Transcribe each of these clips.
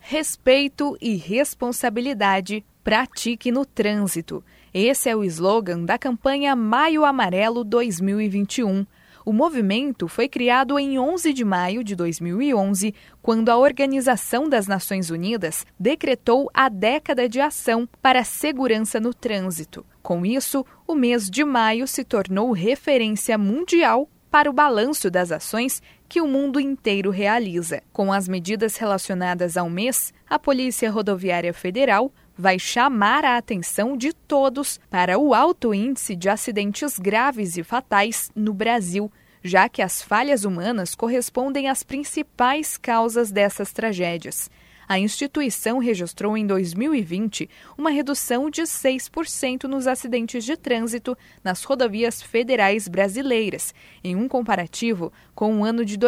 Respeito e responsabilidade, pratique no trânsito. Esse é o slogan da campanha Maio Amarelo 2021. O movimento foi criado em 11 de maio de 2011, quando a Organização das Nações Unidas decretou a década de ação para a segurança no trânsito. Com isso, o mês de maio se tornou referência mundial para o balanço das ações que o mundo inteiro realiza. Com as medidas relacionadas ao mês, a Polícia Rodoviária Federal vai chamar a atenção de todos para o alto índice de acidentes graves e fatais no Brasil, já que as falhas humanas correspondem às principais causas dessas tragédias. A instituição registrou em 2020 uma redução de 6% nos acidentes de trânsito nas rodovias federais brasileiras, em um comparativo com o ano de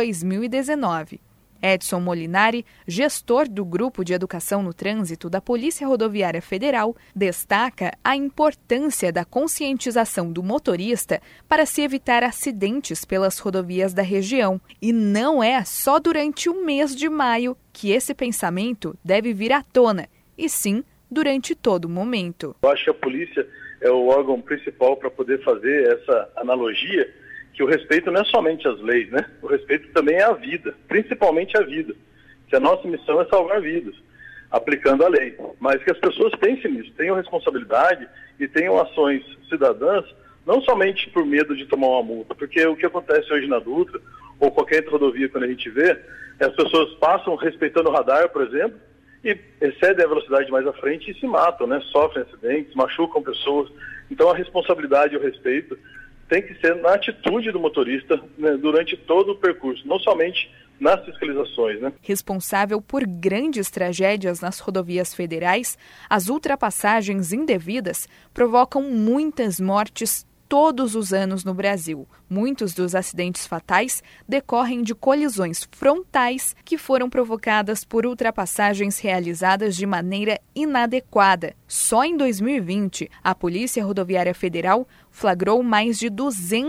2019. Edson Molinari, gestor do Grupo de Educação no Trânsito da Polícia Rodoviária Federal, destaca a importância da conscientização do motorista para se evitar acidentes pelas rodovias da região. E não é só durante o mês de maio que esse pensamento deve vir à tona, e sim durante todo o momento. Eu acho que a polícia é o órgão principal para poder fazer essa analogia, que o respeito não é somente às leis, né? O respeito também é à vida, principalmente à vida. Que a nossa missão é salvar vidas, aplicando a lei. Mas que as pessoas pensem nisso, tenham responsabilidade e tenham ações cidadãs, não somente por medo de tomar uma multa, porque o que acontece hoje na Dutra, ou qualquer outra rodovia, quando a gente vê, as pessoas passam respeitando o radar, por exemplo, e excedem a velocidade mais à frente e se matam, né? Sofrem acidentes, machucam pessoas. Então a responsabilidade e o respeito tem que ser na atitude do motorista, né, durante todo o percurso, não somente nas fiscalizações, né? Responsável por grandes tragédias nas rodovias federais, as ultrapassagens indevidas provocam muitas mortes todos os anos no Brasil. Muitos dos acidentes fatais decorrem de colisões frontais que foram provocadas por ultrapassagens realizadas de maneira inadequada. Só em 2020, a Polícia Rodoviária Federal flagrou mais de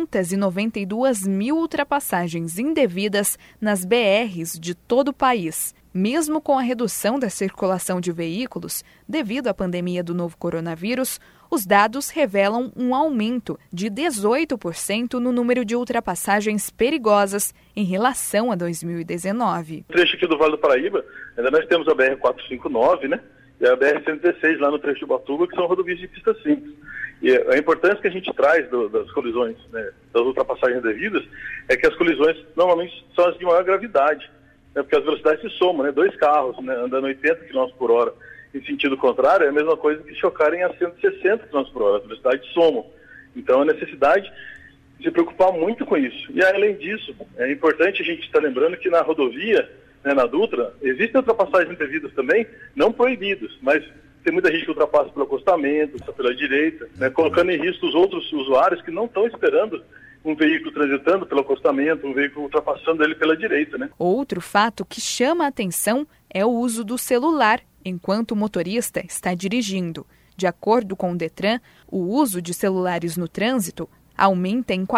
292 mil ultrapassagens indevidas nas BRs de todo o país. Mesmo com a redução da circulação de veículos devido à pandemia do novo coronavírus, os dados revelam um aumento de 18% no número de ultrapassagens perigosas em relação a 2019. No trecho aqui do Vale do Paraíba, ainda nós temos a BR-459, né? E a BR-116 lá no trecho de Ubatuba, que são rodovias de pista simples. E a importância que a gente traz das colisões, né, das ultrapassagens devidas, é que as colisões normalmente são as de maior gravidade, né, porque as velocidades se somam, né? Dois carros, né, andando 80 km por hora em sentido contrário é a mesma coisa que chocarem a 160 km por hora, as velocidades somam. Então a necessidade de se preocupar muito com isso. E além disso, é importante a gente estar lembrando que na rodovia, né, na Dutra, existem ultrapassagens indevidas também, não proibidas, mas tem muita gente que ultrapassa pelo acostamento, pela direita, né, colocando em risco os outros usuários que não estão esperando um veículo transitando pelo acostamento, um veículo ultrapassando ele pela direita, né? Outro fato que chama a atenção é o uso do celular enquanto o motorista está dirigindo. De acordo com o Detran, o uso de celulares no trânsito aumenta em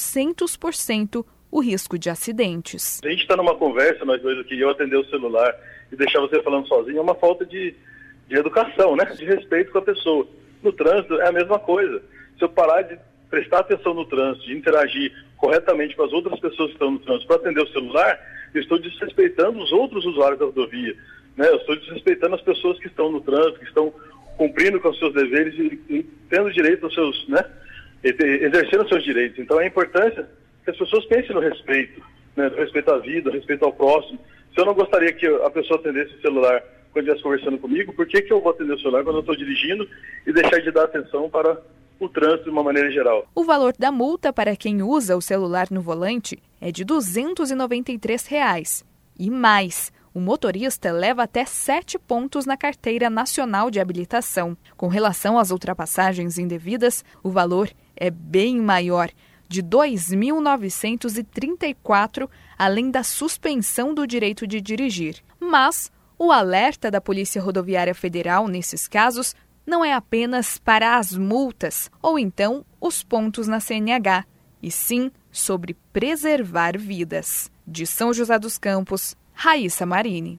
400% o risco de acidentes. A gente está numa conversa, nós dois aqui, eu atender o celular e deixar você falando sozinho, é uma falta de educação, né? De respeito com a pessoa. No trânsito é a mesma coisa. Se eu parar de prestar atenção no trânsito, de interagir corretamente com as outras pessoas que estão no trânsito para atender o celular, eu estou desrespeitando os outros usuários da rodovia, né? Eu estou desrespeitando as pessoas que estão no trânsito, que estão cumprindo com os seus deveres e tendo direito aos seus, né? Exercendo os seus direitos. Então a importância que as pessoas pensem no respeito, né? No respeito à vida, no respeito ao próximo. Se eu não gostaria que a pessoa atendesse o celular quando estivesse conversando comigo, por que eu vou atender o celular quando eu estou dirigindo e deixar de dar atenção para o trânsito de uma maneira geral? O valor da multa para quem usa o celular no volante é de R$ 293. E mais, o motorista leva até 7 pontos na Carteira Nacional de Habilitação. Com relação às ultrapassagens indevidas, o valor é bem maior, de R$ 2.934, além da suspensão do direito de dirigir. Mas o alerta da Polícia Rodoviária Federal, nesses casos, não é apenas para as multas ou então os pontos na CNH, e sim sobre preservar vidas. De São José dos Campos, Raíssa Marini.